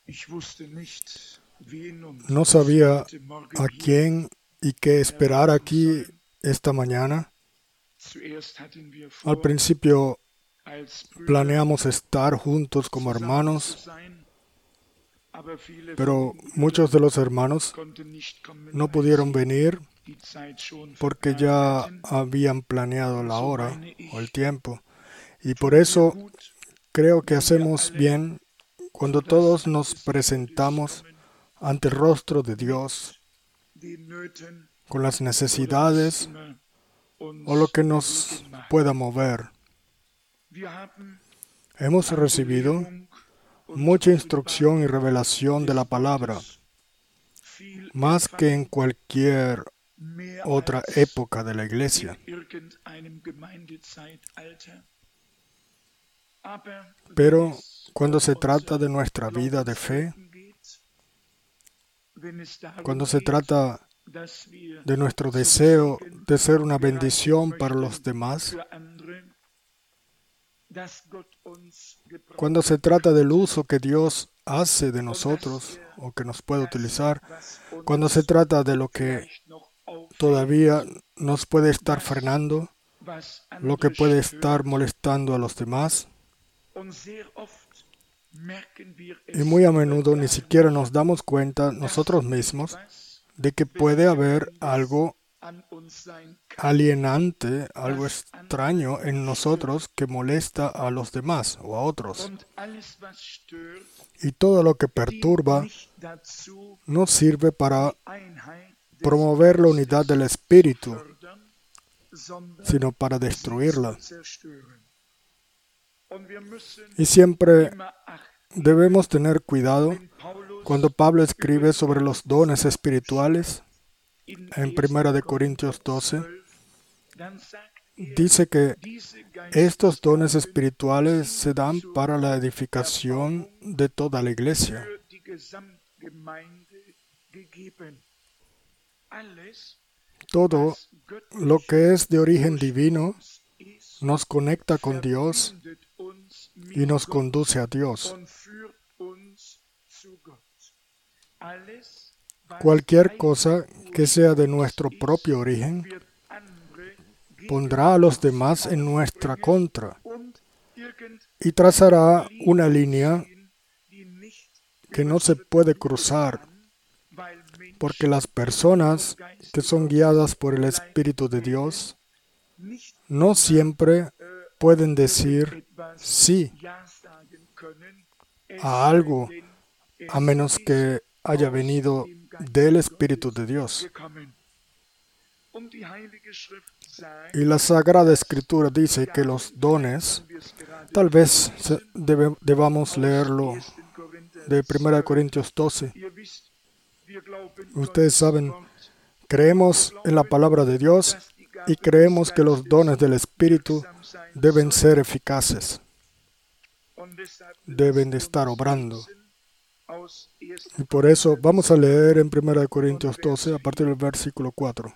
No sabía a quién y qué esperar aquí esta mañana. Al principio planeamos estar juntos como hermanos, pero muchos de los hermanos no pudieron venir porque ya habían planeado la hora o el tiempo. Y por eso creo que hacemos bien cuando todos nos presentamos ante el rostro de Dios con las necesidades o lo que nos pueda mover. Hemos recibido mucha instrucción y revelación de la palabra, más que en cualquier otra época de la iglesia. Pero cuando se trata de nuestra vida de fe, cuando se trata de nuestro deseo de ser una bendición para los demás, cuando se trata del uso que Dios hace de nosotros o que nos puede utilizar, cuando se trata de lo que todavía nos puede estar frenando, lo que puede estar molestando a los demás, y muy a menudo ni siquiera nos damos cuenta nosotros mismos de que puede haber algo alienante, algo extraño en nosotros que molesta a los demás o a otros. Y todo lo que perturba no sirve para promover la unidad del espíritu, sino para destruirla. Y siempre debemos tener cuidado cuando Pablo escribe sobre los dones espirituales en 1 Corintios 12. Dice que estos dones espirituales se dan para la edificación de toda la iglesia. Todo lo que es de origen divino nos conecta con Dios y nos conduce a Dios. Cualquier cosa que sea de nuestro propio origen pondrá a los demás en nuestra contra y trazará una línea que no se puede cruzar, porque las personas que son guiadas por el Espíritu de Dios no siempre pueden decir sí a algo, a menos que haya venido del Espíritu de Dios. Y la Sagrada Escritura dice que los dones, tal vez debamos leerlo de 1 Corintios 12. Ustedes saben, creemos en la palabra de Dios y creemos que los dones del Espíritu deben ser eficaces, deben de estar obrando. Y por eso vamos a leer en 1 Corintios 12 a partir del versículo 4.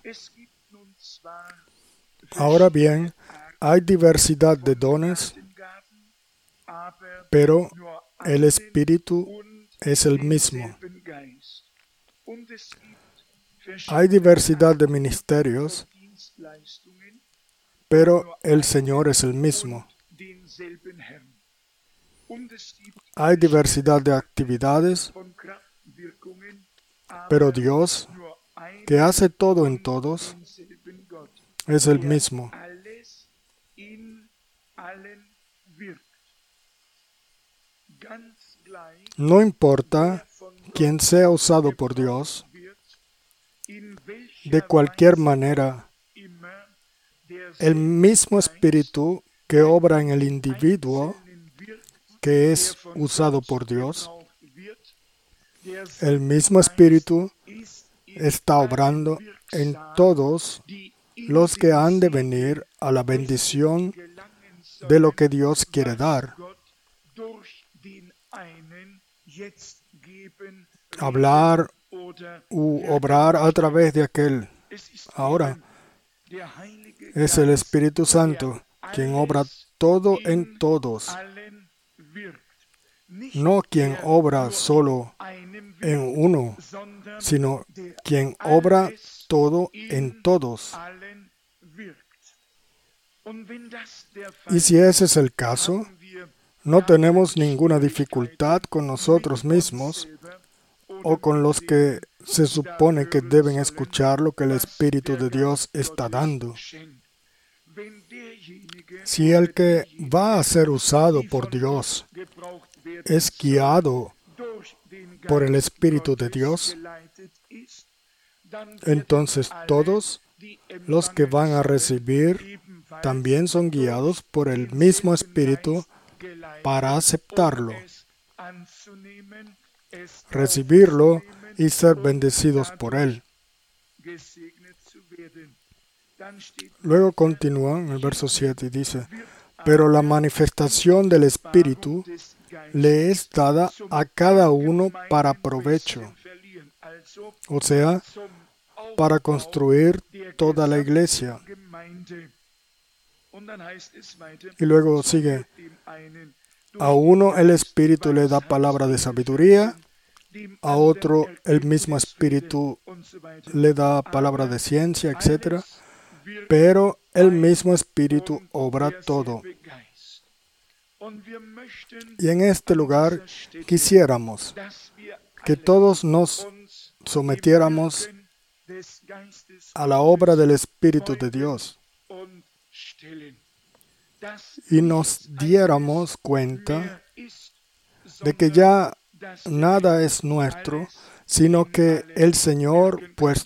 Ahora bien, hay diversidad de dones, pero el Espíritu es el mismo. Hay diversidad de ministerios, pero el Señor es el mismo. Hay diversidad de actividades, pero Dios, que hace todo en todos, es el mismo. No importa quién sea usado por Dios, de cualquier manera, el mismo Espíritu que obra en el individuo que es usado por Dios, el mismo Espíritu está obrando en todos los que han de venir a la bendición de lo que Dios quiere dar. Hablar u obrar a través de aquel. Ahora es el Espíritu Santo quien obra todo en todos. no quien obra solo en uno, sino quien obra todo en todos. Y si ese es el caso, no tenemos ninguna dificultad con nosotros mismos o con los que se supone que deben escuchar lo que el Espíritu de Dios está dando. Si el que va a ser usado por Dios es guiado por el Espíritu de Dios, entonces todos los que van a recibir también son guiados por el mismo Espíritu para aceptarlo, recibirlo y ser bendecidos por él. Luego continúa en el verso 7 y dice: pero la manifestación del Espíritu le es dada a cada uno para provecho, o sea, para construir toda la iglesia. Y luego sigue: a uno el Espíritu le da palabra de sabiduría, a otro el mismo Espíritu le da palabra de ciencia, etc. Pero el mismo Espíritu obra todo. Y en este lugar quisiéramos que todos nos sometiéramos a la obra del Espíritu de Dios y nos diéramos cuenta de que ya nada es nuestro, sino que el Señor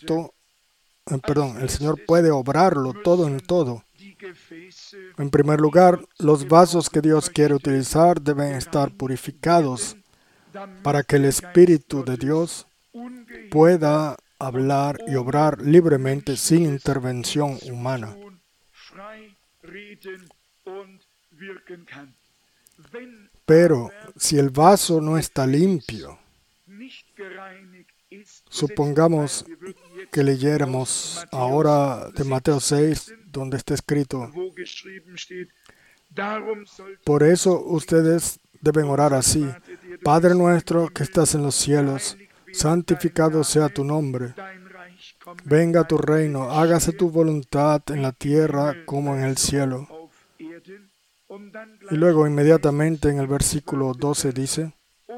el Señor puede obrarlo todo en todo. En primer lugar, los vasos que Dios quiere utilizar deben estar purificados para que el Espíritu de Dios pueda hablar y obrar libremente sin intervención humana. Pero si el vaso no está limpio, supongamos que leyéramos ahora de Mateo 6, donde está escrito: por eso ustedes deben orar así: Padre nuestro que estás en los cielos, santificado sea tu nombre. Venga tu reino, hágase tu voluntad en la tierra como en el cielo. Y luego inmediatamente en el versículo 12 dice: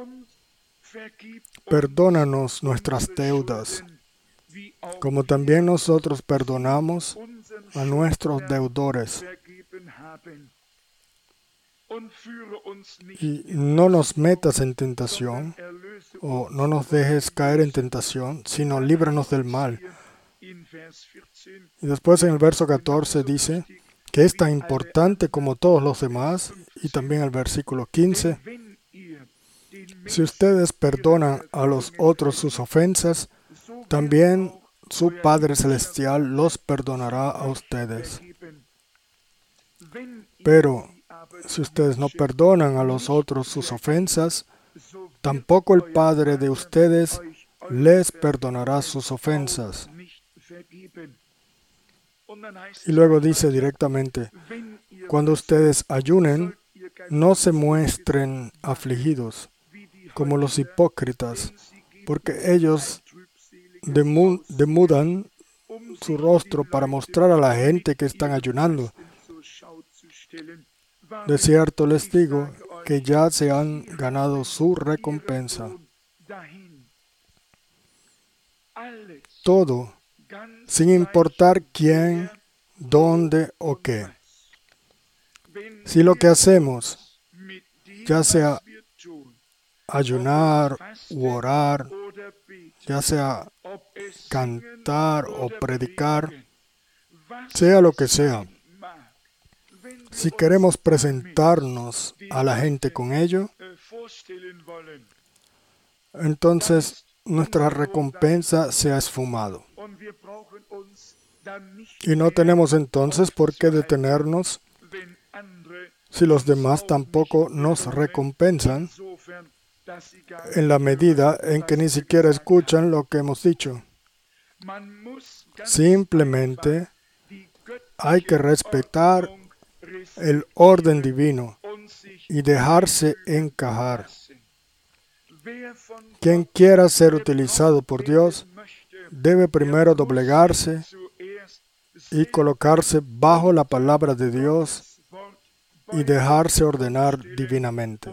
perdónanos nuestras deudas, como también nosotros perdonamos a nuestros deudores. Y no nos metas en tentación, o no nos dejes caer en tentación, sino líbranos del mal. Y después en el verso 14 dice que es tan importante como todos los demás, y también el versículo 15: si ustedes perdonan a los otros sus ofensas, también su Padre Celestial los perdonará a ustedes. Pero si ustedes no perdonan a los otros sus ofensas, tampoco el Padre de ustedes les perdonará sus ofensas. Y luego dice directamente: cuando ustedes ayunen, no se muestren afligidos como los hipócritas, porque ellos demudan su rostro para mostrar a la gente que están ayunando. De cierto les digo que ya se han ganado su recompensa. Todo, sin importar quién, dónde o qué. Si lo que hacemos, ya sea ayunar u orar, ya sea cantar o predicar, sea lo que sea, si queremos presentarnos a la gente con ello, entonces nuestra recompensa se ha esfumado. Y no tenemos entonces por qué detenernos si los demás tampoco nos recompensan, en la medida en que ni siquiera escuchan lo que hemos dicho. Simplemente hay que respetar el orden divino y dejarse encajar. Quien quiera ser utilizado por Dios debe primero doblegarse y colocarse bajo la palabra de Dios y dejarse ordenar divinamente.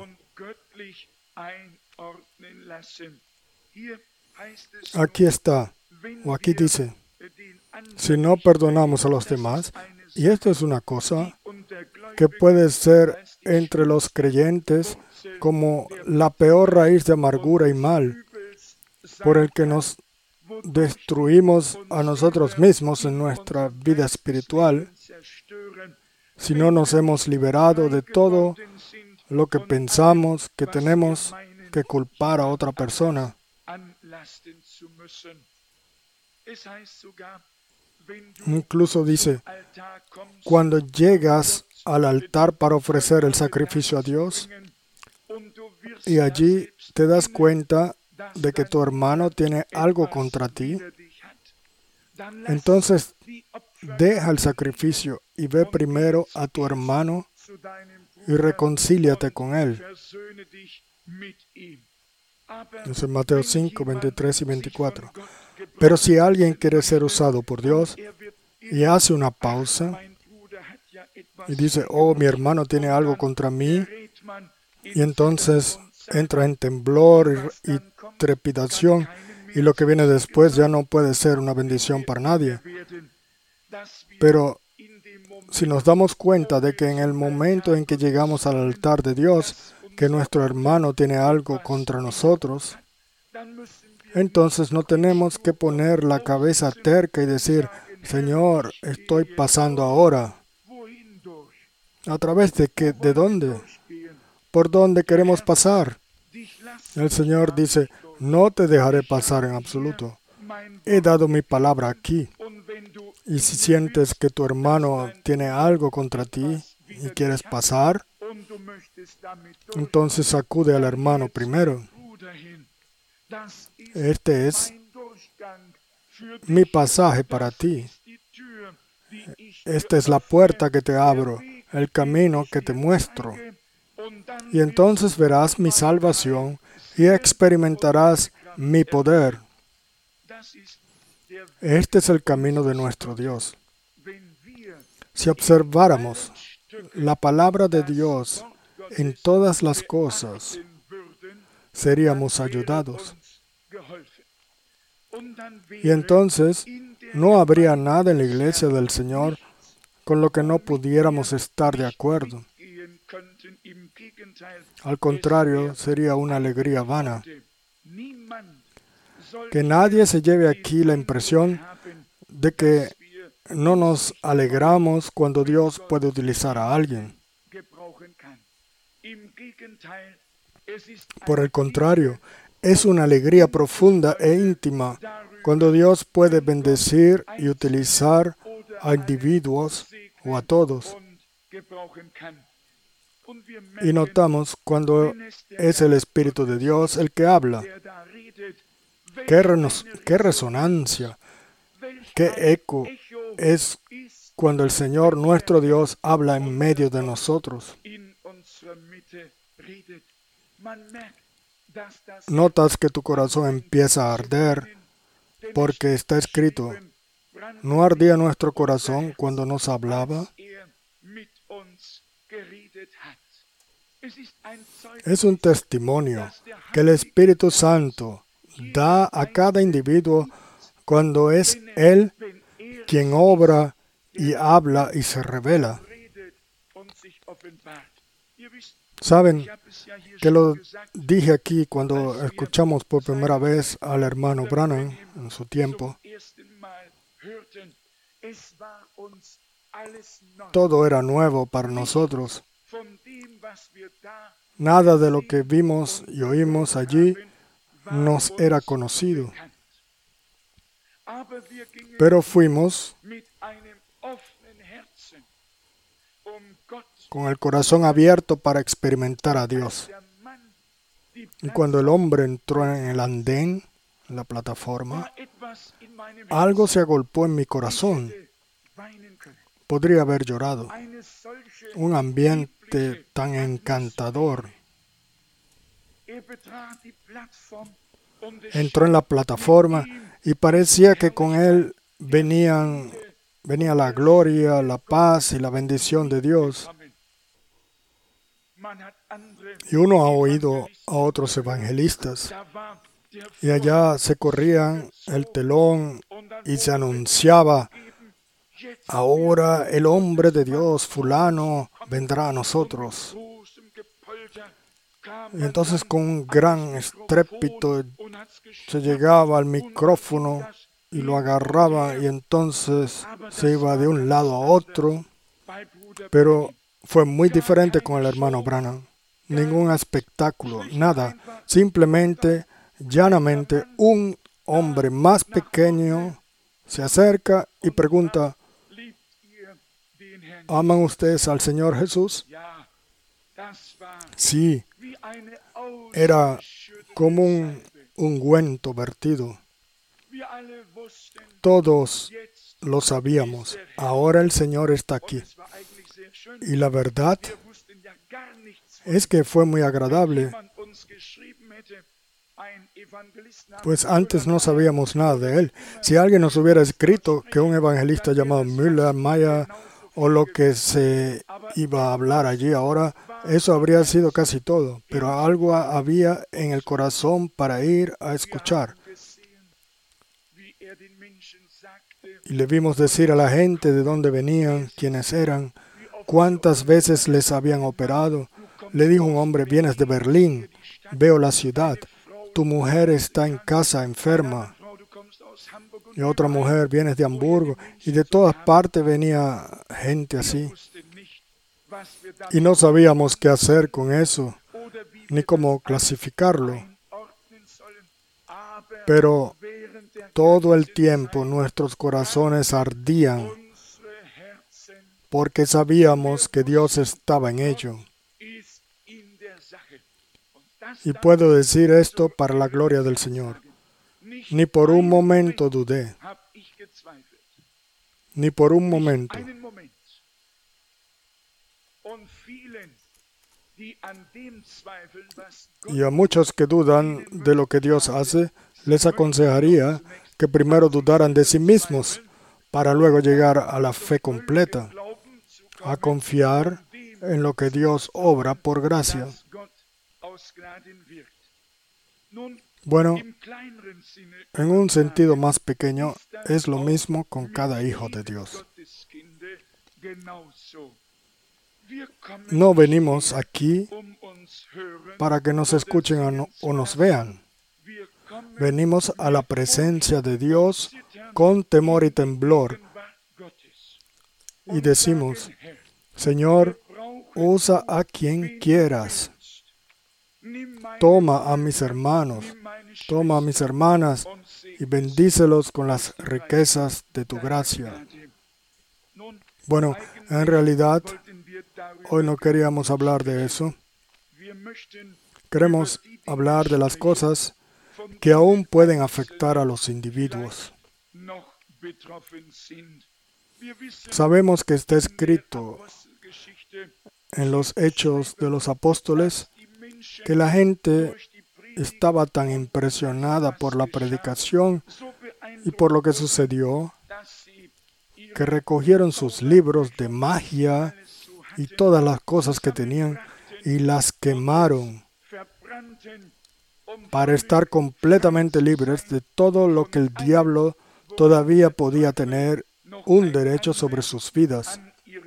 Aquí está, o aquí dice, si no perdonamos a los demás, y esto es una cosa que puede ser entre los creyentes como la peor raíz de amargura y mal, por el que nos destruimos a nosotros mismos en nuestra vida espiritual, si no nos hemos liberado de todo lo que pensamos que tenemos que culpar a otra persona. Incluso dice, cuando llegas al altar para ofrecer el sacrificio a Dios y allí te das cuenta de que tu hermano tiene algo contra ti, entonces deja el sacrificio y ve primero a tu hermano y reconcíliate con él. Es en Mateo 5, 23 y 24. Pero si alguien quiere ser usado por Dios y hace una pausa y dice, oh, mi hermano tiene algo contra mí, y entonces entra en temblor y trepidación, y lo que viene después ya no puede ser una bendición para nadie. Pero si nos damos cuenta de que en el momento en que llegamos al altar de Dios, que nuestro hermano tiene algo contra nosotros, entonces no tenemos que poner la cabeza terca y decir, Señor, estoy pasando ahora. ¿A través de qué? ¿De dónde? ¿Por dónde queremos pasar? El Señor dice, no te dejaré pasar en absoluto. He dado mi palabra aquí. Y si sientes que tu hermano tiene algo contra ti y quieres pasar, entonces acude al hermano primero. Este es mi pasaje para ti. Esta es la puerta que te abro, el camino que te muestro. Y entonces verás mi salvación y experimentarás mi poder. Este es el camino de nuestro Dios. Si observáramos la palabra de Dios en todas las cosas, seríamos ayudados. Y entonces no habría nada en la iglesia del Señor con lo que no pudiéramos estar de acuerdo. Al contrario, sería una alegría vana. Que nadie se lleve aquí la impresión de que no nos alegramos cuando Dios puede utilizar a alguien. Por el contrario, es una alegría profunda e íntima cuando Dios puede bendecir y utilizar a individuos o a todos. Y notamos cuando es el Espíritu de Dios el que habla. ¡Qué resonancia! ¡Qué eco es cuando el Señor nuestro Dios habla en medio de nosotros! Notas que tu corazón empieza a arder porque está escrito, ¿no ardía nuestro corazón cuando nos hablaba? Es un testimonio que el Espíritu Santo da a cada individuo cuando es Él quien obra y habla y se revela. Saben que lo dije aquí cuando escuchamos por primera vez al hermano Branham en su tiempo. Todo era nuevo para nosotros. Nada de lo que vimos y oímos allí nos era conocido. Pero fuimos con el corazón abierto para experimentar a Dios. Y cuando el hombre entró en el andén, en la plataforma, algo se agolpó en mi corazón. Podría haber llorado. Un ambiente tan encantador. entró en la plataforma y parecía que con él venía la gloria, la paz y la bendición de Dios. Y uno ha oído a otros evangelistas y allá se corrían el telón y se anunciaba: ahora el hombre de Dios, fulano, vendrá a nosotros. Y entonces con un gran estrépito se llegaba al micrófono y lo agarraba y entonces se iba de un lado a otro. Pero fue muy diferente con el hermano Branham. Ningún espectáculo, nada. Simplemente, llanamente, un hombre más pequeño se acerca y pregunta: ¿aman ustedes al Señor Jesús? Sí, era como un ungüento vertido. Todos lo sabíamos. Ahora el Señor está aquí. Y la verdad es que fue muy agradable, pues antes no sabíamos nada de él. Si alguien nos hubiera escrito que un evangelista llamado Müller, Maya o lo que se iba a hablar allí ahora, eso habría sido casi todo, pero algo había en el corazón para ir a escuchar. Y le vimos decir a la gente de dónde venían, quiénes eran, cuántas veces les habían operado. Le dijo un hombre: vienes de Berlín, veo la ciudad, tu mujer está en casa enferma. Y otra mujer: vienes de Hamburgo. Y de todas partes venía gente así. Y no sabíamos qué hacer con eso, ni cómo clasificarlo. Pero todo el tiempo nuestros corazones ardían porque sabíamos que Dios estaba en ello. Y puedo decir esto para la gloria del Señor. Ni por un momento dudé. Ni por un momento. Y a muchos que dudan de lo que Dios hace, les aconsejaría que primero dudaran de sí mismos para luego llegar a la fe completa, a confiar en lo que Dios obra por gracia. Bueno, en un sentido más pequeño, es lo mismo con cada hijo de Dios. No venimos aquí para que nos escuchen o nos vean. Venimos a la presencia de Dios con temor y temblor y decimos: Señor, usa a quien quieras. Toma a mis hermanos, toma a mis hermanas y bendícelos con las riquezas de tu gracia. Bueno, en realidad, hoy no queríamos hablar de eso. Queremos hablar de las cosas que aún pueden afectar a los individuos. Sabemos que está escrito en los Hechos de los Apóstoles que la gente estaba tan impresionada por la predicación y por lo que sucedió, que recogieron sus libros de magia y todas las cosas que tenían y las quemaron para estar completamente libres de todo lo que el diablo todavía podía tener un derecho sobre sus vidas.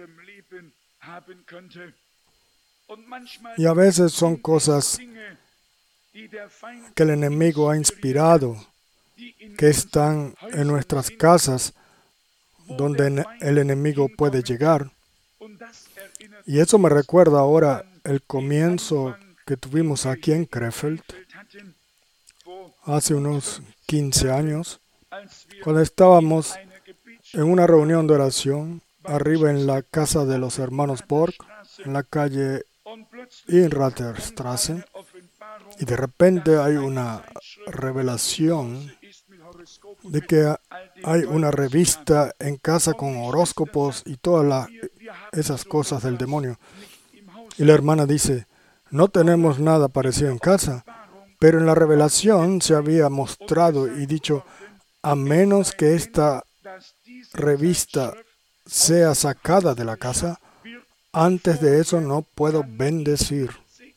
Y a veces son cosas que el enemigo ha inspirado, que están en nuestras casas, donde el enemigo puede llegar. Y eso me recuerda ahora el comienzo que tuvimos aquí en Krefeld, hace unos 15 años, cuando estábamos en una reunión de oración, arriba en la casa de los hermanos Borg, en la calle Inraterstraße, y de repente hay una revelación de que hay una revista en casa con horóscopos y todas esas cosas del demonio. Y la hermana dice: No tenemos nada parecido en casa, pero en la revelación se había mostrado y dicho, a menos que esta revista sea sacada de la casa, antes de eso no puedo bendecir.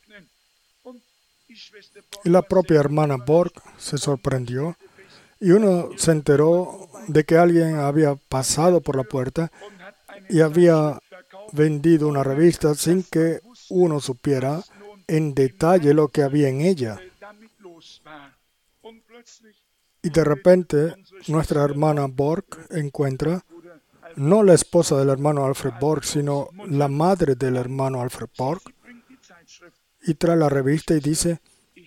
Y la propia hermana Borg se sorprendió y uno se enteró de que alguien había pasado por la puerta y había vendido una revista sin que uno supiera en detalle lo que había en ella. Y de repente nuestra hermana Borg encuentra no la esposa del hermano Alfred Borg, sino la madre del hermano Alfred Borg, y trae la revista y dice,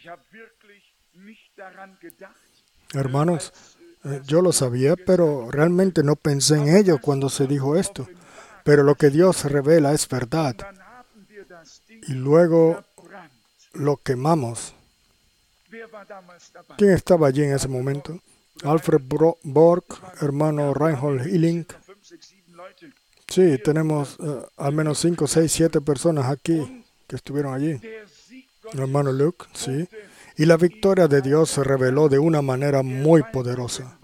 hermanos, yo lo sabía, pero realmente no pensé en ello cuando se dijo esto. Pero lo que Dios revela es verdad. Y luego lo quemamos. ¿Quién estaba allí en ese momento? Alfred Borg, hermano Reinhold Hilling. Sí, tenemos al menos 5, 6, 7 personas aquí que estuvieron allí. El hermano Luke, sí. Y la victoria de Dios se reveló de una manera muy poderosa.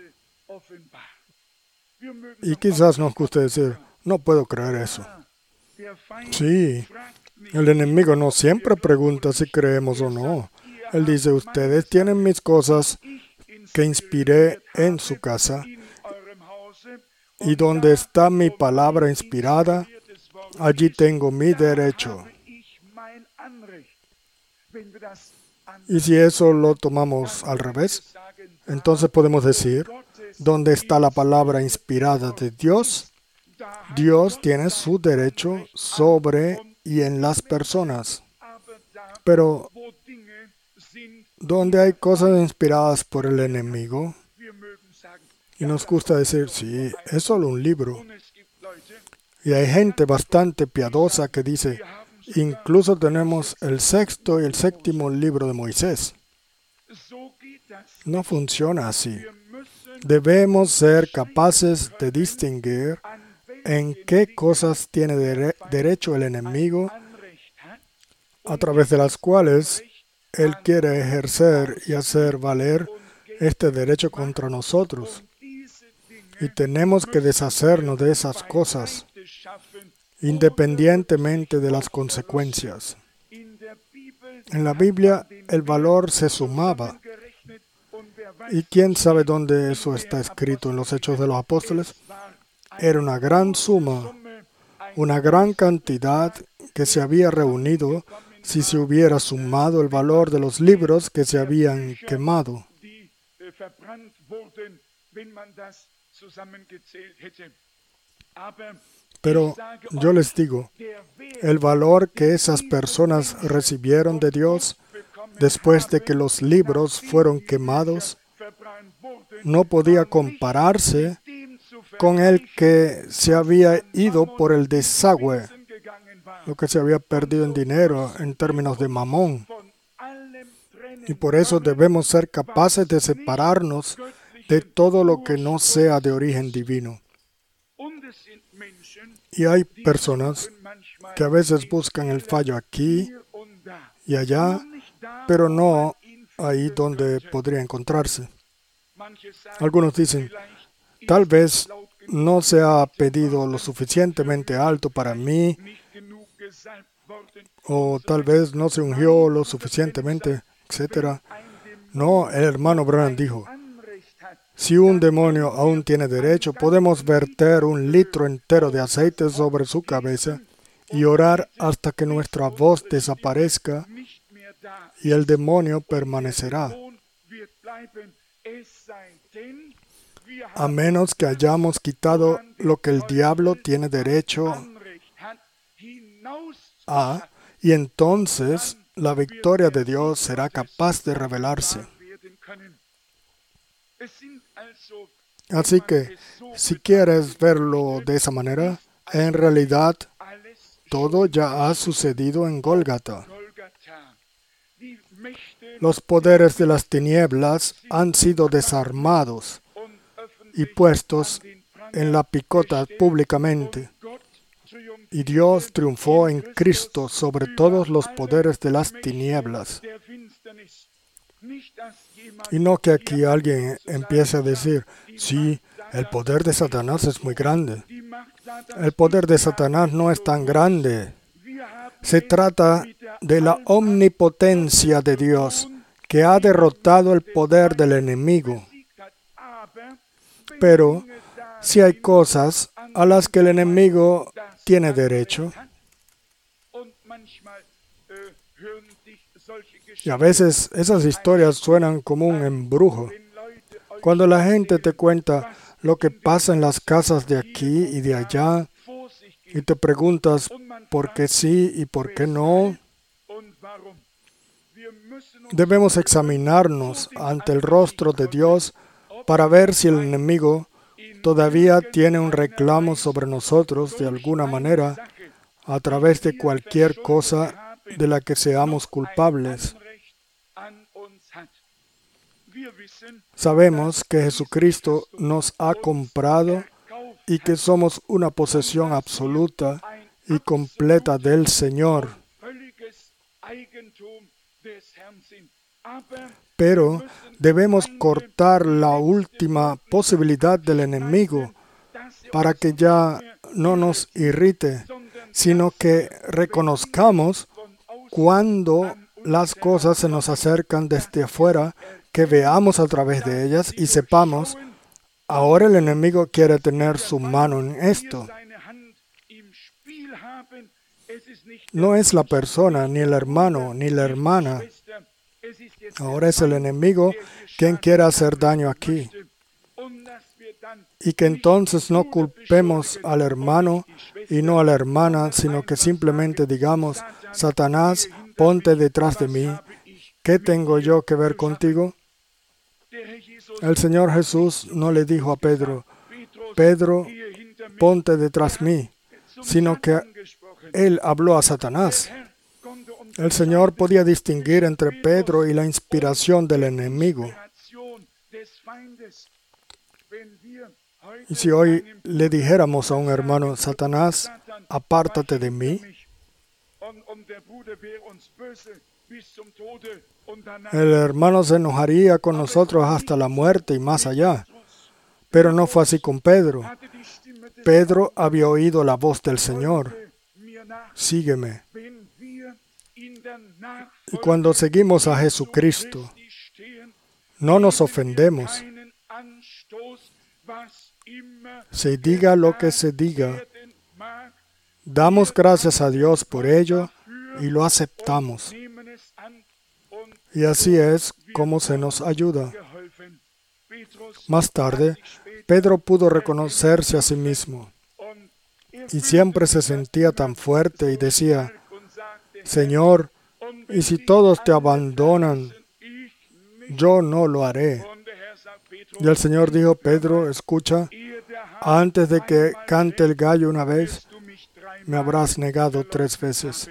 Y quizás nos guste decir, no puedo creer eso. Sí, el enemigo no siempre pregunta si creemos o no. Él dice, ustedes tienen mis cosas que inspiré en su casa, y donde está mi palabra inspirada, allí tengo mi derecho. Y si eso lo tomamos al revés, entonces podemos decir, donde está la palabra inspirada de Dios, Dios tiene su derecho sobre y en las personas. Pero donde hay cosas inspiradas por el enemigo, y nos gusta decir, sí, es solo un libro. Y hay gente bastante piadosa que dice, incluso tenemos el 6º y el 7º libro de Moisés. No funciona así. Debemos ser capaces de distinguir en qué cosas tiene derecho el enemigo, a través de las cuales él quiere ejercer y hacer valer este derecho contra nosotros. Y tenemos que deshacernos de esas cosas, independientemente de las consecuencias. En la Biblia, el valor se sumaba. ¿Y quién sabe dónde eso está escrito? ¿En los Hechos de los Apóstoles? Era una gran suma, una gran cantidad que se había reunido si se hubiera sumado el valor de los libros que se habían quemado. Pero yo les digo, el valor que esas personas recibieron de Dios después de que los libros fueron quemados no podía compararse con el que se había ido por el desagüe, lo que se había perdido en dinero en términos de mamón. Y por eso debemos ser capaces de separarnos de todo lo que no sea de origen divino. Y hay personas que a veces buscan el fallo aquí y allá, pero no ahí donde podría encontrarse. Algunos dicen, tal vez no se ha pedido lo suficientemente alto para mí, o tal vez no se ungió lo suficientemente, etc. No, el hermano Branham dijo, si un demonio aún tiene derecho, podemos verter 1 litro entero de aceite sobre su cabeza y orar hasta que nuestra voz desaparezca y el demonio permanecerá. A menos que hayamos quitado lo que el diablo tiene derecho a, y entonces la victoria de Dios será capaz de revelarse. Así que, si quieres verlo de esa manera, en realidad todo ya ha sucedido en Gólgata. Los poderes de las tinieblas han sido desarmados y puestos en la picota públicamente. Y Dios triunfó en Cristo sobre todos los poderes de las tinieblas. Y no que aquí alguien empiece a decir, sí, el poder de Satanás es muy grande. El poder de Satanás no es tan grande. Se trata de la omnipotencia de Dios, que ha derrotado el poder del enemigo. Pero si hay cosas a las que el enemigo tiene derecho, y a veces esas historias suenan como un embrujo. Cuando la gente te cuenta lo que pasa en las casas de aquí y de allá, y te preguntas por qué sí y por qué no, debemos examinarnos ante el rostro de Dios para ver si el enemigo todavía tiene un reclamo sobre nosotros de alguna manera a través de cualquier cosa de la que seamos culpables. Sabemos que Jesucristo nos ha comprado y que somos una posesión absoluta y completa del Señor. Pero debemos cortar la última posibilidad del enemigo para que ya no nos irrite, sino que reconozcamos cuando las cosas se nos acercan desde afuera, que veamos a través de ellas y sepamos, ahora el enemigo quiere tener su mano en esto. No es la persona, ni el hermano, ni la hermana. Ahora es el enemigo quien quiere hacer daño aquí. Y que entonces no culpemos al hermano y no a la hermana, sino que simplemente digamos, Satanás, ponte detrás de mí. ¿Qué tengo yo que ver contigo? El Señor Jesús no le dijo a Pedro, Pedro, ponte detrás de mí, sino que Él habló a Satanás. El Señor podía distinguir entre Pedro y la inspiración del enemigo. Y si hoy le dijéramos a un hermano, Satanás, apártate de mí, el hermano se enojaría con nosotros hasta la muerte y más allá. Pero no fue así con Pedro. Pedro había oído la voz del Señor. Sígueme. Y cuando seguimos a Jesucristo, no nos ofendemos. Se diga lo que se diga, damos gracias a Dios por ello y lo aceptamos. Y así es como se nos ayuda. Más tarde, Pedro pudo reconocerse a sí mismo y siempre se sentía tan fuerte y decía, Señor, y si todos te abandonan, yo no lo haré. Y el Señor dijo, Pedro, escucha, antes de que cante el gallo una vez, me habrás negado 3 veces.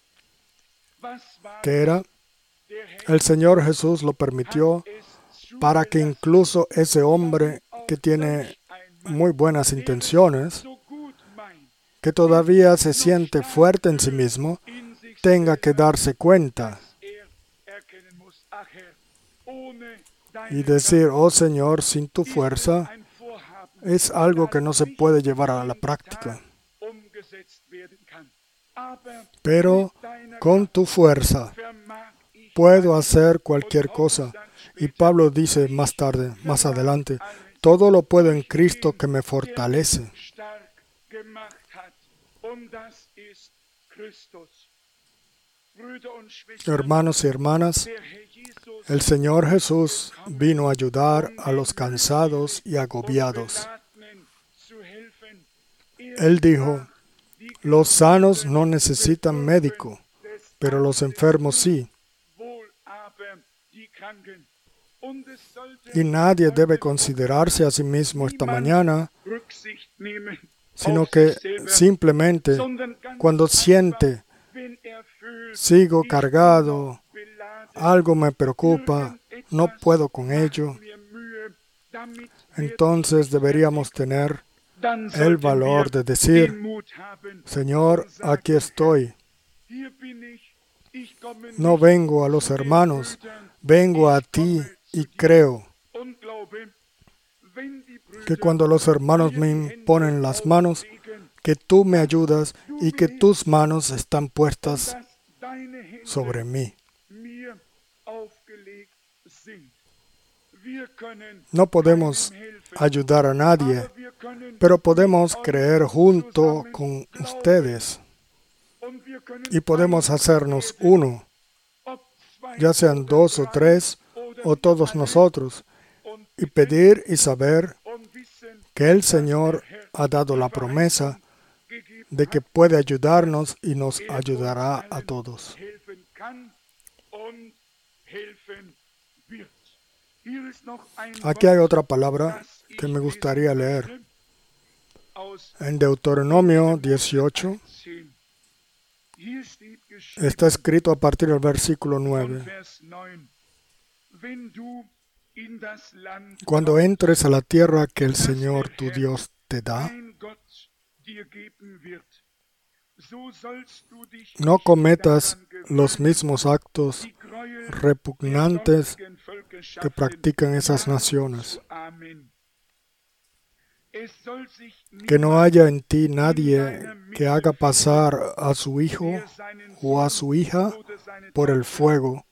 ¿Qué era? El Señor Jesús lo permitió para que incluso ese hombre que tiene muy buenas intenciones, que todavía se siente fuerte en sí mismo, tenga que darse cuenta y decir, oh Señor, sin tu fuerza es algo que no se puede llevar a la práctica. Pero con tu fuerza puedo hacer cualquier cosa. Y Pablo dice más tarde, más adelante, todo lo puedo en Cristo que me fortalece. Hermanos y hermanas, el Señor Jesús vino a ayudar a los cansados y agobiados. Él dijo, los sanos no necesitan médico, pero los enfermos sí. Y nadie debe considerarse a sí mismo esta mañana, sino que simplemente cuando siente, sigo cargado, algo me preocupa, no puedo con ello, entonces deberíamos tener el valor de decir, Señor, aquí estoy. No vengo a los hermanos, vengo a ti y creo que cuando los hermanos me imponen las manos, que tú me ayudas y que tus manos están puestas sobre mí. No podemos ayudar a nadie, pero podemos creer junto con ustedes y podemos hacernos uno, ya sean 2 o 3 o todos nosotros, y pedir y saber que el Señor ha dado la promesa de que puede ayudarnos y nos ayudará a todos. Aquí hay otra palabra que me gustaría leer. En Deuteronomio 18 está escrito a partir del versículo 9. Cuando entres a la tierra que el Señor tu Dios te da, no cometas los mismos actos repugnantes que practican esas naciones. Que no haya en ti nadie que haga pasar a su hijo o a su hija por el fuego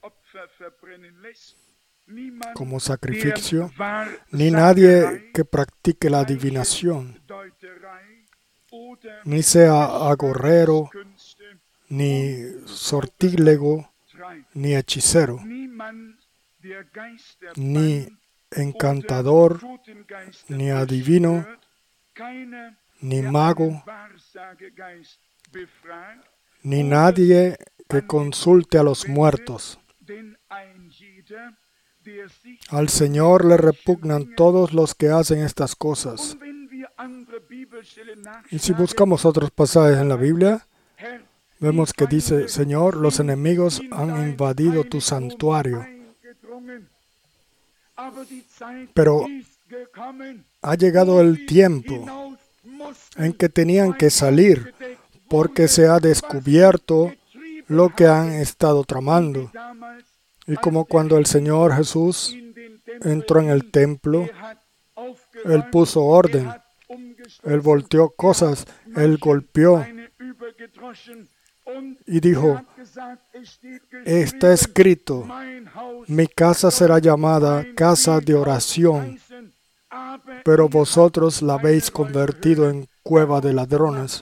como sacrificio, ni nadie que practique la adivinación, ni sea agorrero, ni sortílego, ni hechicero, ni encantador, ni adivino, ni mago, ni nadie que consulte a los muertos. Al Señor le repugnan todos los que hacen estas cosas. Y si buscamos otros pasajes en la Biblia, vemos que dice, Señor, los enemigos han invadido tu santuario. Pero ha llegado el tiempo en que tenían que salir porque se ha descubierto lo que han estado tramando. Y como cuando el Señor Jesús entró en el templo, Él puso orden, Él volteó cosas, Él golpeó y dijo, está escrito, mi casa será llamada casa de oración, pero vosotros la habéis convertido en cueva de ladrones.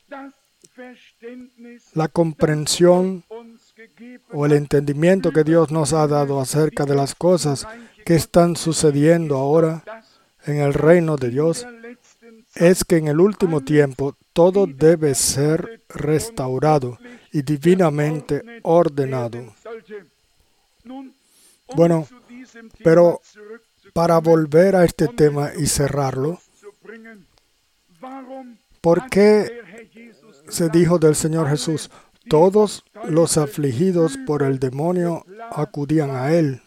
La comprensión o el entendimiento que Dios nos ha dado acerca de las cosas que están sucediendo ahora en el reino de Dios es que en el último tiempo todo debe ser restaurado y divinamente ordenado. Bueno, pero para volver a este tema y cerrarlo, ¿por qué se dijo del Señor Jesús? Todos los afligidos por el demonio acudían a Él.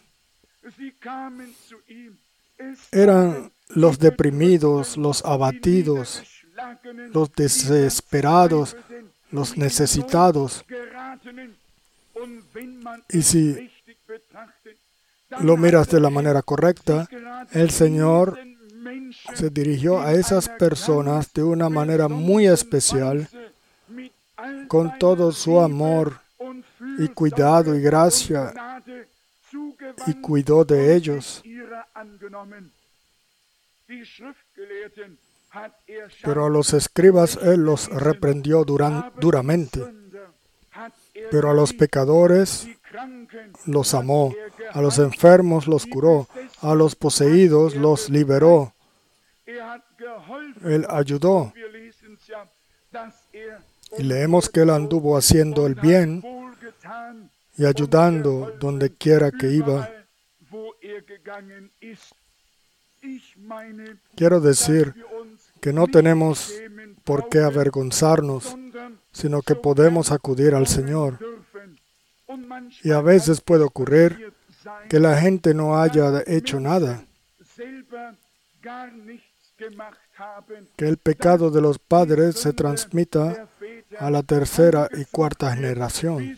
Eran los deprimidos, los abatidos, los desesperados, los necesitados. Y si lo miras de la manera correcta, el Señor se dirigió a esas personas de una manera muy especial, con todo su amor y cuidado y gracia, y cuidó de ellos. Pero a los escribas Él los reprendió duramente, pero a los pecadores los amó, a los enfermos los curó, a los poseídos los liberó. Él ayudó. Y leemos que Él anduvo haciendo el bien y ayudando donde quiera que iba. Quiero decir que no tenemos por qué avergonzarnos, sino que podemos acudir al Señor. Y a veces puede ocurrir que la gente no haya hecho nada. que el pecado de los padres se transmita a la tercera y cuarta generación.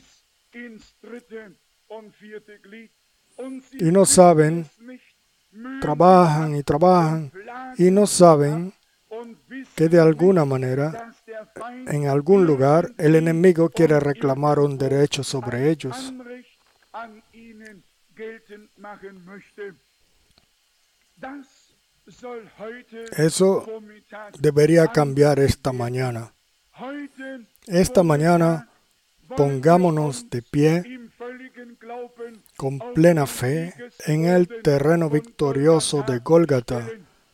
Y no saben, trabajan y trabajan, y no saben que de alguna manera, en algún lugar, el enemigo quiere reclamar un derecho sobre ellos. Eso debería cambiar esta mañana. Esta mañana, pongámonos de pie con plena fe en el terreno victorioso de Gólgata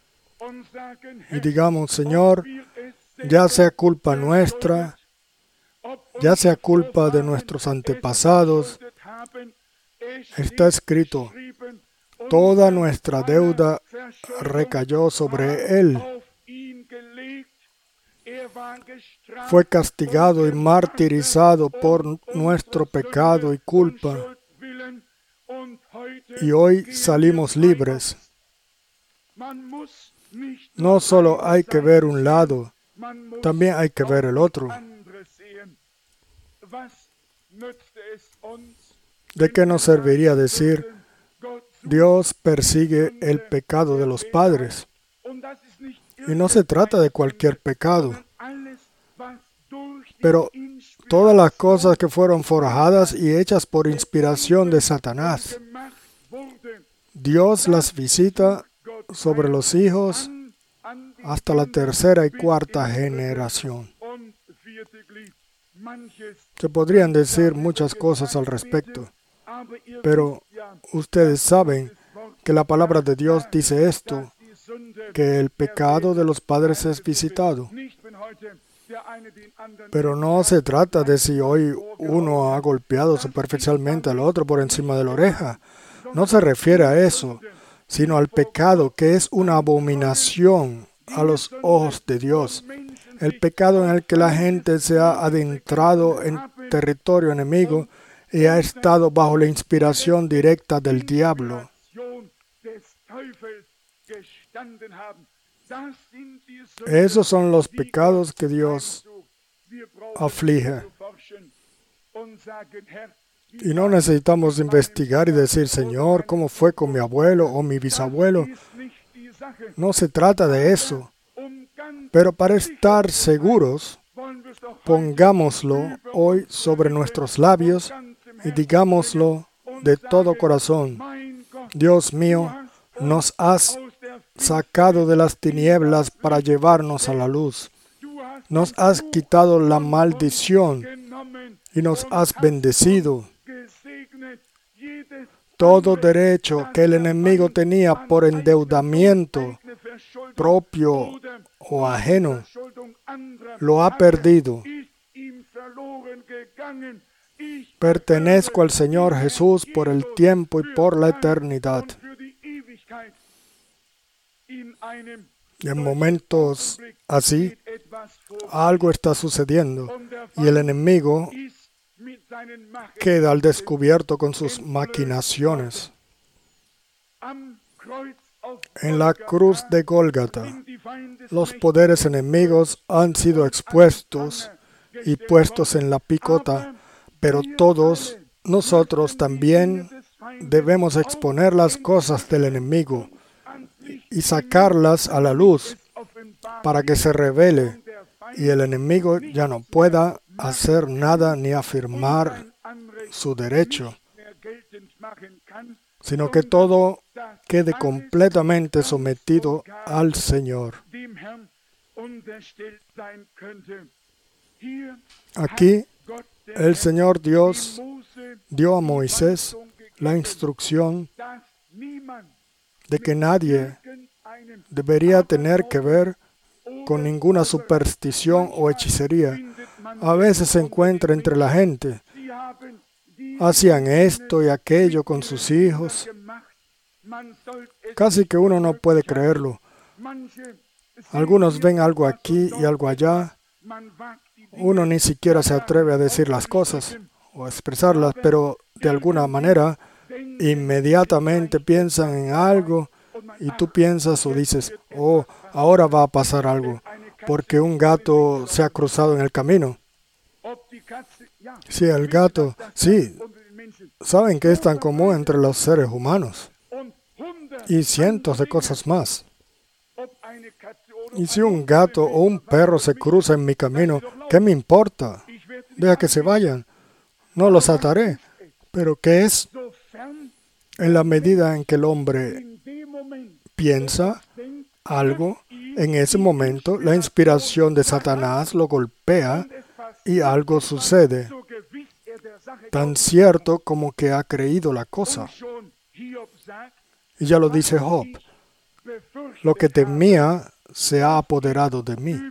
y digamos, Señor, ya sea culpa nuestra, ya sea culpa de nuestros antepasados, está escrito, toda nuestra deuda recayó sobre Él. Fue castigado y martirizado por nuestro pecado y culpa. Y hoy salimos libres. No solo hay que ver un lado, también hay que ver el otro. ¿De qué nos serviría decir, Dios persigue el pecado de los padres? Y no se trata de cualquier pecado, pero todas las cosas que fueron forjadas y hechas por inspiración de Satanás, Dios las visita sobre los hijos hasta la tercera y cuarta generación. Se podrían decir muchas cosas al respecto, pero ustedes saben que la palabra de Dios dice esto, que el pecado de los padres es visitado. Pero no se trata de si hoy uno ha golpeado superficialmente al otro por encima de la oreja. No se refiere a eso, sino al pecado que es una abominación a los ojos de Dios. El pecado en el que la gente se ha adentrado en territorio enemigo y ha estado bajo la inspiración directa del diablo. Esos son los pecados que Dios aflige. Y no necesitamos investigar y decir, Señor, ¿cómo fue con mi abuelo o mi bisabuelo? No se trata de eso. Pero para estar seguros, pongámoslo hoy sobre nuestros labios y digámoslo de todo corazón. Dios mío, nos has sacado de las tinieblas para llevarnos a la luz. Nos has quitado la maldición y nos has bendecido. Todo derecho que el enemigo tenía por endeudamiento propio o ajeno, lo ha perdido. Pertenezco al Señor Jesús por el tiempo y por la eternidad. Y en momentos así, algo está sucediendo y el enemigo queda al descubierto con sus maquinaciones. En la cruz de Gólgata, los poderes enemigos han sido expuestos y puestos en la picota, pero todos nosotros también debemos exponer las cosas del enemigo y sacarlas a la luz para que se revele y el enemigo ya no pueda hacer nada ni afirmar su derecho, sino que todo quede completamente sometido al Señor. Aquí, el Señor Dios dio a Moisés la instrucción de que nadie debería tener que ver con ninguna superstición o hechicería. A veces se encuentra entre la gente. Hacían esto y aquello con sus hijos. Casi que uno no puede creerlo. Algunos ven algo aquí y algo allá. Uno ni siquiera se atreve a decir las cosas o a expresarlas, pero de alguna manera inmediatamente piensan en algo y tú piensas o dices, oh, ahora va a pasar algo, porque un gato se ha cruzado en el camino. Sí, el gato, sí, saben que es tan común entre los seres humanos y cientos de cosas más. Y si un gato o un perro se cruza en mi camino, ¿qué me importa? Deja que se vayan, no los ataré. Pero ¿qué es? En la medida en que el hombre piensa algo, en ese momento la inspiración de Satanás lo golpea y algo sucede, tan cierto como que ha creído la cosa. Y ya lo dice Job, lo que temía se ha apoderado de mí.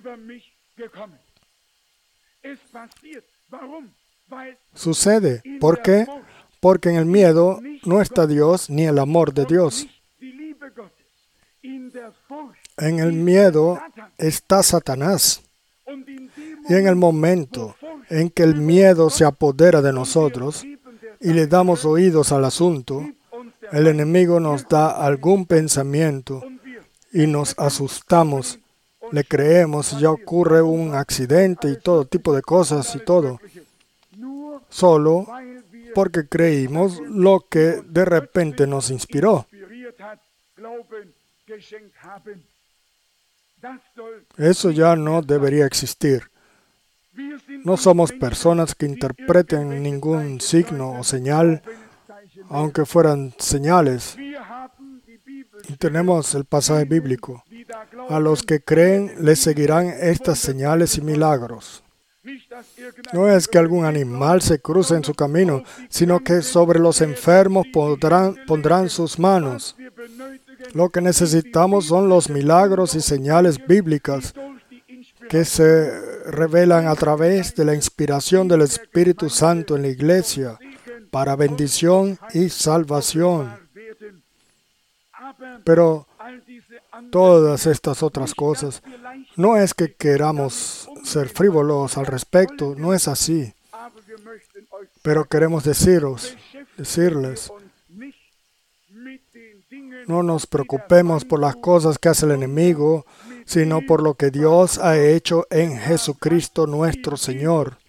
Sucede. ¿Por qué? Porque en el miedo no está Dios ni el amor de Dios. En el miedo está Satanás. Y en el momento en que el miedo se apodera de nosotros y le damos oídos al asunto, el enemigo nos da algún pensamiento y nos asustamos, le creemos y ya ocurre un accidente y todo tipo de cosas y todo. Solo porque creímos lo que de repente nos inspiró. Eso ya no debería existir. No somos personas que interpreten ningún signo o señal, aunque fueran señales. Y tenemos el pasaje bíblico. A los que creen les seguirán estas señales y milagros. No es que algún animal se cruce en su camino, sino que sobre los enfermos pondrán sus manos. Lo que necesitamos son los milagros y señales bíblicas que se revelan a través de la inspiración del Espíritu Santo en la iglesia para bendición y salvación. Pero todas estas otras cosas, no es que queramos ser frívolos al respecto, no es así. Pero queremos decirles, no nos preocupemos por las cosas que hace el enemigo, sino por lo que Dios ha hecho en Jesucristo nuestro Señor.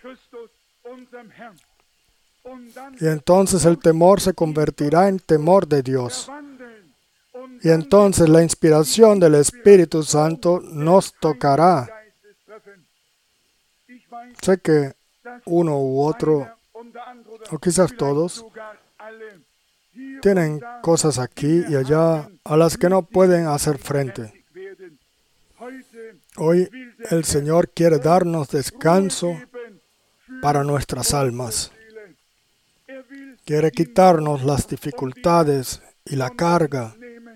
Y entonces el temor se convertirá en temor de Dios. Y entonces la inspiración del Espíritu Santo nos tocará. Sé que uno u otro, o quizás todos, tienen cosas aquí y allá a las que no pueden hacer frente. Hoy el Señor quiere darnos descanso para nuestras almas. Quiere quitarnos las dificultades y la carga.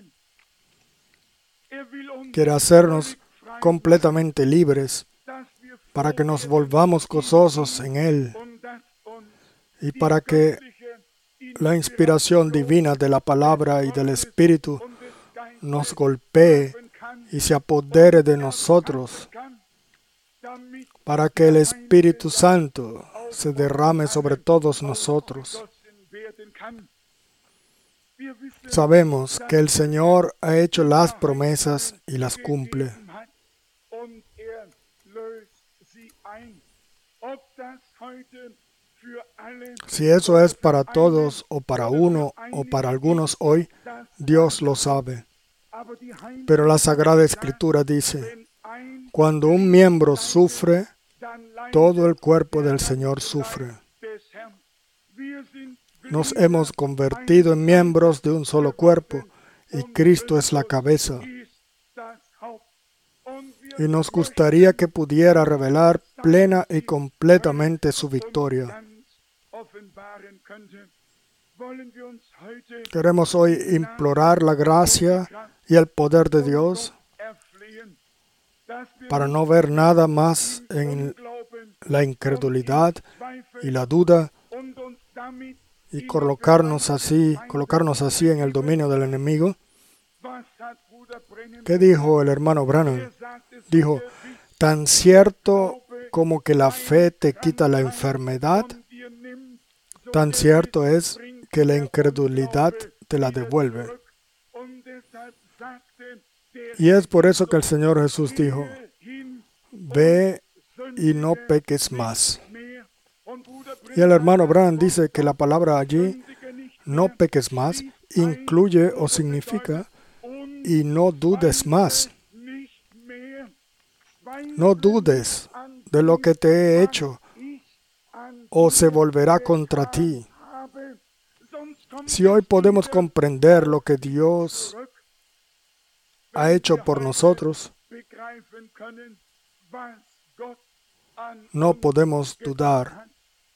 Quiere hacernos completamente libres para que nos volvamos gozosos en Él y para que la inspiración divina de la palabra y del Espíritu nos golpee y se apodere de nosotros, para que el Espíritu Santo se derrame sobre todos nosotros. Sabemos que el Señor ha hecho las promesas y las cumple. Si eso es para todos o para uno o para algunos hoy, Dios lo sabe. Pero la Sagrada Escritura dice, cuando un miembro sufre, todo el cuerpo del Señor sufre. Nos hemos convertido en miembros de un solo cuerpo y Cristo es la cabeza. Y nos gustaría que pudiera revelar plena y completamente su victoria. Queremos hoy implorar la gracia y el poder de Dios para no ver nada más en la incredulidad y la duda y colocarnos así en el dominio del enemigo. ¿Qué dijo el hermano Branham? Dijo, tan cierto como que la fe te quita la enfermedad, tan cierto es que la incredulidad te la devuelve. Y es por eso que el Señor Jesús dijo, ve y no peques más. Y el hermano Branham dice que la palabra allí, no peques más, incluye o significa y no dudes más. No dudes de lo que te he hecho o se volverá contra ti. Si hoy podemos comprender lo que Dios ha hecho por nosotros, no podemos dudar.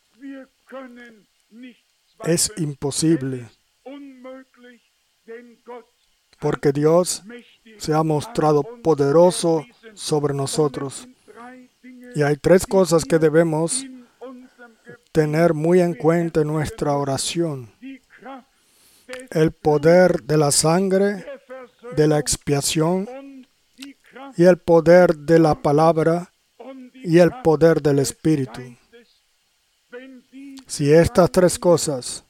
Es imposible, porque Dios se ha mostrado poderoso sobre nosotros. Y hay tres cosas que debemos tener muy en cuenta en nuestra oración: el poder de la sangre, de la expiación, y el poder de la palabra, y el poder del Espíritu. Si estas tres cosas,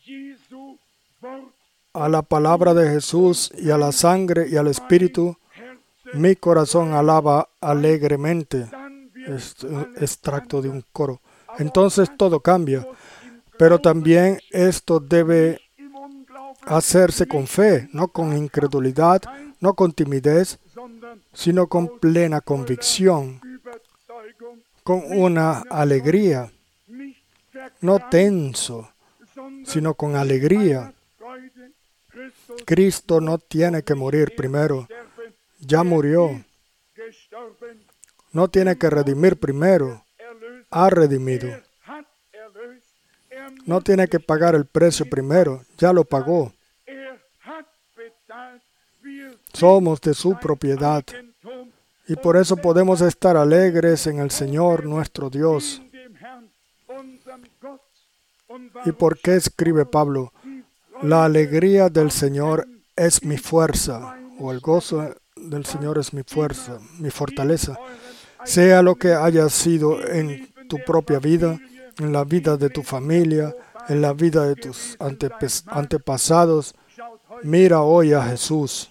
a la palabra de Jesús y a la sangre y al Espíritu, mi corazón alaba alegremente. Extracto de un coro. Entonces todo cambia. Pero también esto debe hacerse con fe, no con incredulidad, no con timidez, sino con plena convicción, con una alegría, no tenso, sino con alegría. Cristo no tiene que morir primero, ya murió. No tiene que redimir primero, ha redimido. No tiene que pagar el precio primero, ya lo pagó. Somos de su propiedad y por eso podemos estar alegres en el Señor nuestro Dios. ¿Y por qué escribe Pablo? La alegría del Señor es mi fuerza, o el gozo del Señor es mi fuerza, mi fortaleza. Sea lo que haya sido en tu propia vida, en la vida de tu familia, en la vida de tus antepasados, mira hoy a Jesús.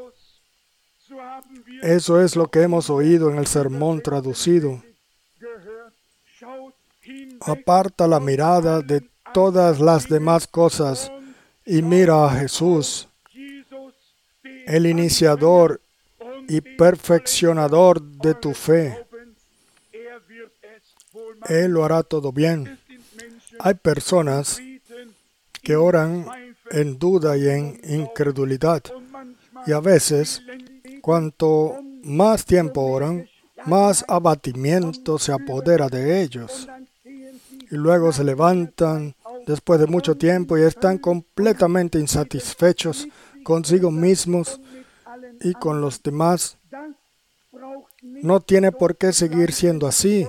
Eso es lo que hemos oído en el sermón traducido. Aparta la mirada de todas las demás cosas y mira a Jesús, el iniciador y perfeccionador de tu fe. Él lo hará todo bien. Hay personas que oran en duda y en incredulidad. Y a veces, cuanto más tiempo oran, más abatimiento se apodera de ellos. Y luego se levantan después de mucho tiempo y están completamente insatisfechos consigo mismos y con los demás. No tiene por qué seguir siendo así.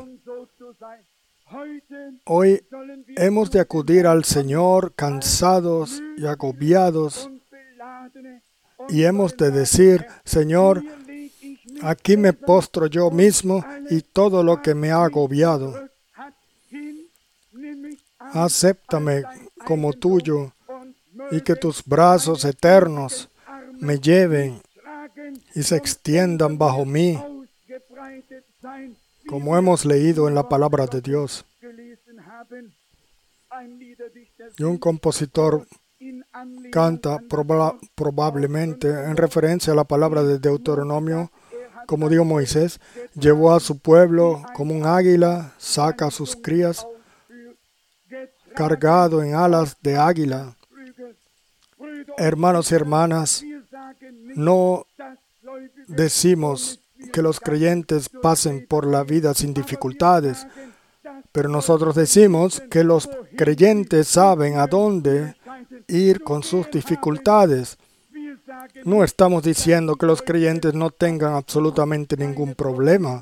Hoy hemos de acudir al Señor cansados y agobiados y hemos de decir: Señor, aquí me postro yo mismo y todo lo que me ha agobiado. Acéptame como tuyo y que tus brazos eternos me lleven y se extiendan bajo mí, como hemos leído en la palabra de Dios. Y un compositor canta probablemente en referencia a la palabra de Deuteronomio, como dijo Moisés: llevó a su pueblo como un águila, saca a sus crías, cargado en alas de águila. Hermanos y hermanas, no decimos que los creyentes pasen por la vida sin dificultades, pero nosotros decimos que los creyentes saben a dónde ir con sus dificultades. No estamos diciendo que los creyentes no tengan absolutamente ningún problema,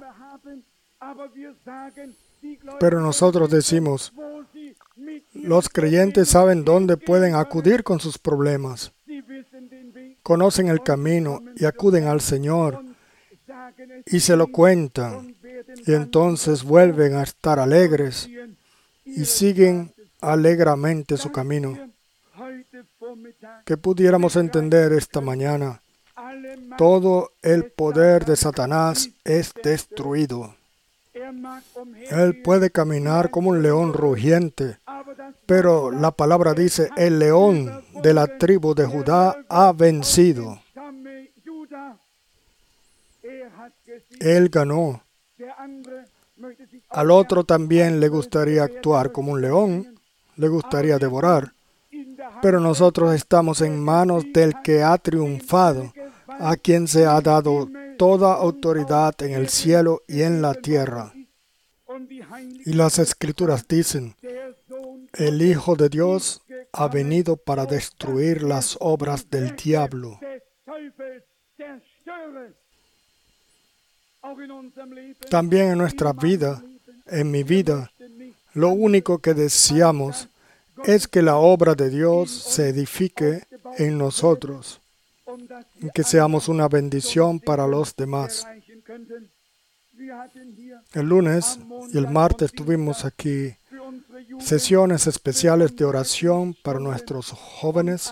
pero nosotros decimos: los creyentes saben dónde pueden acudir con sus problemas. Conocen el camino y acuden al Señor y se lo cuentan. Y entonces vuelven a estar alegres y siguen alegremente su camino. Que pudiéramos entender esta mañana todo el poder de Satanás es destruido. Él puede caminar como un león rugiente, pero la palabra dice, el león de la tribu de Judá ha vencido. Él ganó. Al otro también le gustaría actuar como un león, le gustaría devorar, pero nosotros estamos en manos del que ha triunfado, a quien se ha dado toda autoridad en el cielo y en la tierra. Y las Escrituras dicen, el Hijo de Dios ha venido para destruir las obras del diablo. También en nuestra vida, en mi vida, lo único que deseamos es que la obra de Dios se edifique en nosotros y que seamos una bendición para los demás. El lunes y el martes tuvimos aquí sesiones especiales de oración para nuestros jóvenes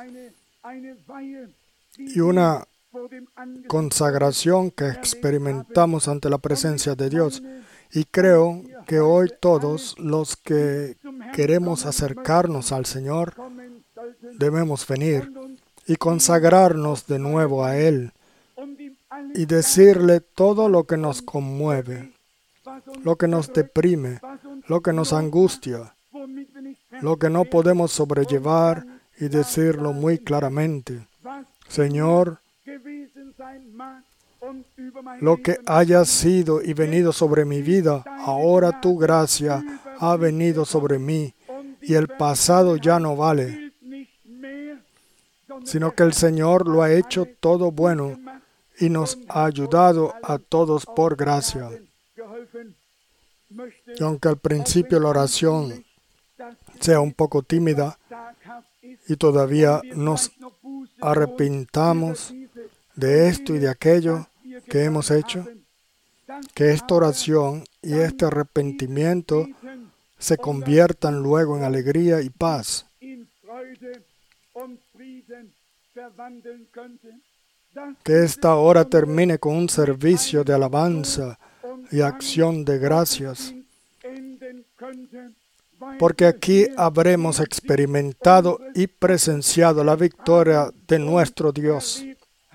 y una consagración que experimentamos ante la presencia de Dios. Y creo que hoy todos los que queremos acercarnos al Señor debemos venir y consagrarnos de nuevo a Él y decirle todo lo que nos conmueve, lo que nos deprime, lo que nos angustia, lo que no podemos sobrellevar y decirlo muy claramente. Señor, lo que haya sido y venido sobre mi vida, ahora tu gracia ha venido sobre mí y el pasado ya no vale, sino que el Señor lo ha hecho todo bueno y nos ha ayudado a todos por gracia. Y aunque al principio la oración sea un poco tímida y todavía nos arrepintamos de esto y de aquello que hemos hecho, que esta oración y este arrepentimiento se conviertan luego en alegría y paz. Que esta hora termine con un servicio de alabanza y acción de gracias, porque aquí habremos experimentado y presenciado la victoria de nuestro Dios.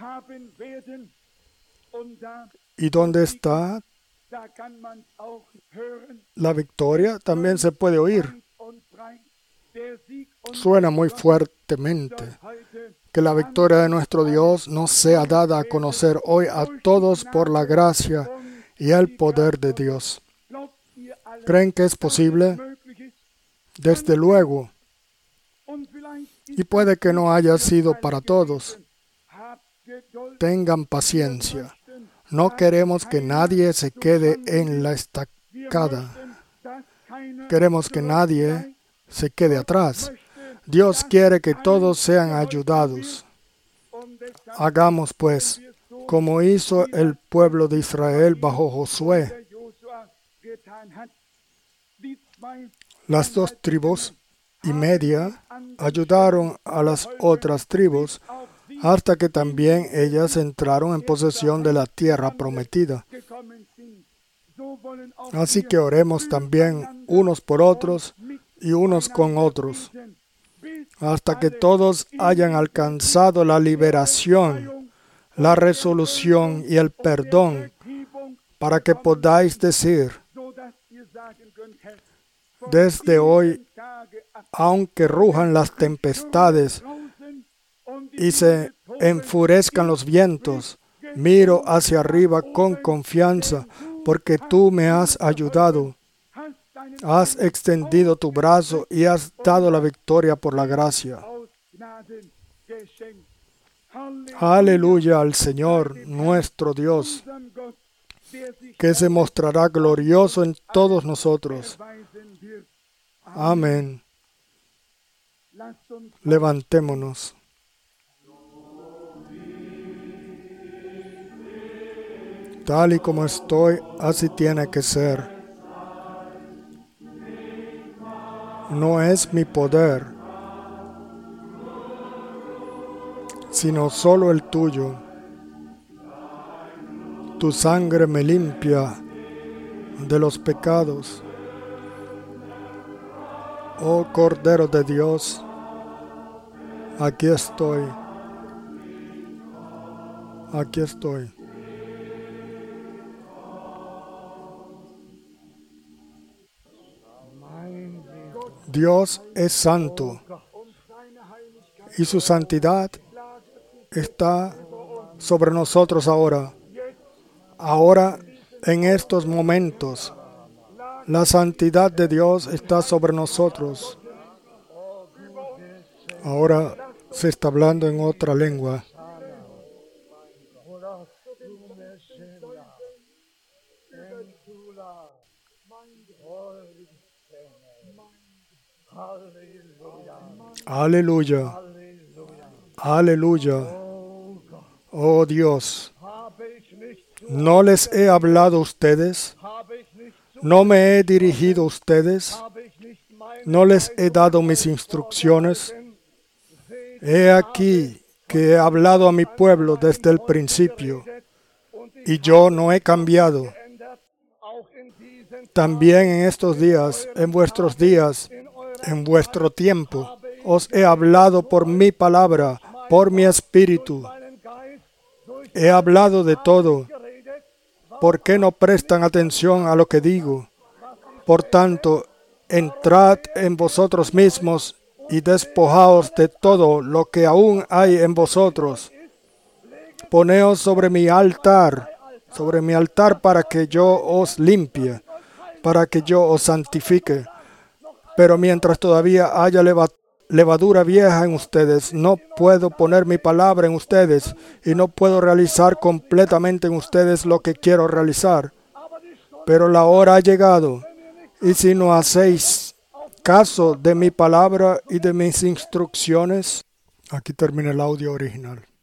¿Y dónde está la victoria? También se puede oír. Suena muy fuertemente que la victoria de nuestro Dios nos sea dada a conocer hoy a todos por la gracia y el poder de Dios. ¿Creen que es posible? Desde luego. Y puede que no haya sido para todos. Tengan paciencia. No queremos que nadie se quede en la estacada. Queremos que nadie se quede atrás. Dios quiere que todos sean ayudados. Hagamos pues, como hizo el pueblo de Israel bajo Josué. Las 2 tribus y media ayudaron a las otras tribus hasta que también ellas entraron en posesión de la tierra prometida. Así que oremos también unos por otros y unos con otros, hasta que todos hayan alcanzado la liberación, la resolución y el perdón, para que podáis decir, desde hoy, aunque rujan las tempestades y se enfurezcan los vientos, miro hacia arriba con confianza, porque tú me has ayudado. Has extendido tu brazo y has dado la victoria por la gracia. Aleluya al Señor, nuestro Dios, que se mostrará glorioso en todos nosotros. Amén. Levantémonos. Tal y como estoy, así tiene que ser. No es mi poder, sino solo el tuyo. Tu sangre me limpia de los pecados. Oh Cordero de Dios, aquí estoy. Aquí estoy. Dios es santo y su santidad está sobre nosotros ahora. Ahora, en estos momentos, la santidad de Dios está sobre nosotros. Ahora se está hablando en otra lengua. Aleluya. Aleluya. Oh Dios, ¿no les he hablado a ustedes? ¿No me he dirigido a ustedes? ¿No les he dado mis instrucciones? He aquí que he hablado a mi pueblo desde el principio, y yo no he cambiado. También en estos días, en vuestros días, en vuestro tiempo, os he hablado por mi palabra, por mi espíritu. He hablado de todo. ¿Por qué no prestan atención a lo que digo? Por tanto, entrad en vosotros mismos y despojaos de todo lo que aún hay en vosotros. Poneos sobre mi altar para que yo os limpie, para que yo os santifique. Pero mientras todavía haya levadura vieja en ustedes, no puedo poner mi palabra en ustedes y no puedo realizar completamente en ustedes lo que quiero realizar. Pero la hora ha llegado, y si no hacéis caso de mi palabra y de mis instrucciones, aquí termina el audio original.